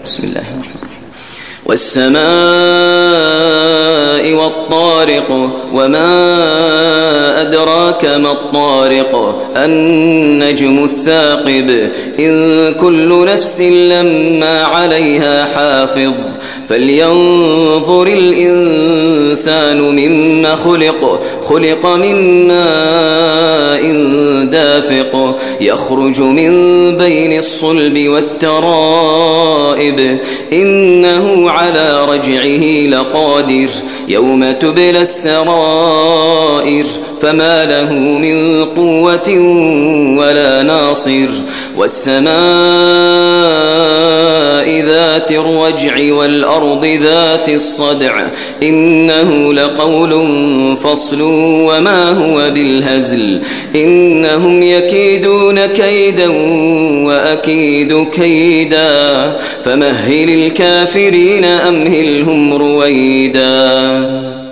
بسم الله الرحمن الرحيم. والسماء والطارق وما أدراك ما الطارق النجم الثاقب إن كل نفس لما عليها حافظ فلينظر الإنسان مما خلق من ماء دافق يخرج من بين الصلب والترائب إنه على رجعه لقادر يوم تبلى السرائر فما له من قوة ولا ناصر والسماء ذات الرجع والأرض ذات الصدع إنه لقول فصل وما هو بالهزل إنهم يكيدون كيدا وأكيد كيدا فمهل الكافرين أمهلهم رويدا.